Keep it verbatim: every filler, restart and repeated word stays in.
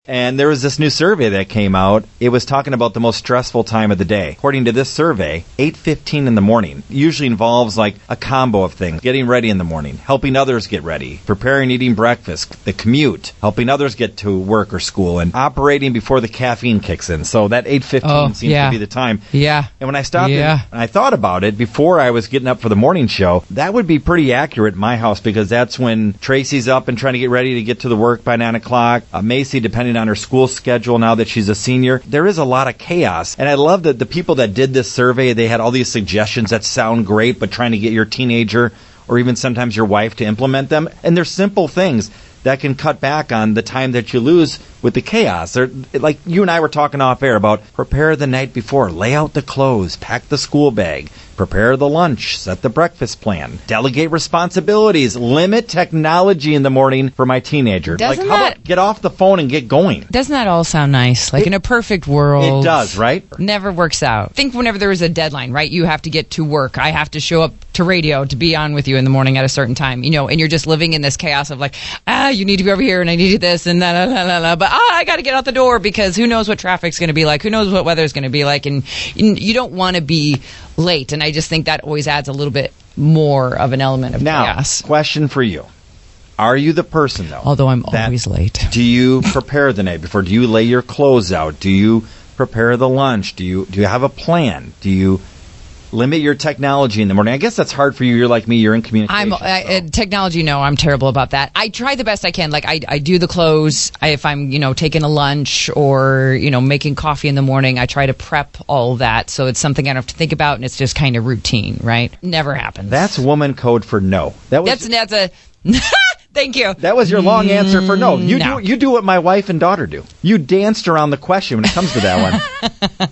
And there was this new survey that came out. It was talking about the most stressful time of the day. According to this survey, eight fifteen in the morning usually involves like a combo of things. Getting ready in the morning, helping others get ready, preparing, eating breakfast, the commute, helping others get to work or school, and operating before the caffeine kicks in. So that eight fifteen oh, seems yeah. to be the time. Yeah. And when I stopped yeah. and I thought about it before I was getting up for the morning show, that would be pretty accurate in my house because that's when Tracy's up and trying to get ready to get to the work by nine o'clock. Uh, Macy, depending on her school schedule now that she's a senior, there is a lot of chaos. And I love that the people that did this survey, they had all these suggestions that sound great, but trying to get your teenager or even sometimes your wife to implement them. And they're simple things that can cut back on the time that you lose with the chaos. They're, like you and I were talking off air about prepare the night before, lay out the clothes, pack the school bag, prepare the lunch, set the breakfast plan, delegate responsibilities, limit technology in the morning for my teenager. Doesn't like, how that, about get off the phone and get going? Doesn't that all sound nice? Like it, in a perfect world. It does, right? Never works out. Think whenever there is a deadline, right? You have to get to work. I have to show up to radio to be on with you in the morning at a certain time, you know, and you're just living in this chaos of like, ah, you need to be over here and I need this and la la la la la, but ah, I got to get out the door because who knows what traffic's going to be like, who knows what weather's going to be like, and you don't want to be late. And I just think that always adds a little bit more of an element of now, chaos. Question for you. Are you the person, though? Although I'm always late. Do you prepare the night before? Do you lay your clothes out? Do you prepare the lunch? Do you do you have a plan? Do you limit your technology in the morning? I guess that's hard for you. You're like me. You're in communication. I'm I, uh, technology. No, I'm terrible about that. I try the best I can. Like I, I do the clothes. I, if I'm, you know, taking a lunch or you know making coffee in the morning, I try to prep all that so it's something I don't have to think about and it's just kind of routine. Right? Never happens. That's woman code for no. That was that's that's a. Thank you. That was your long answer for no. You no. do you do what my wife and daughter do. You danced around the question when it comes to that one.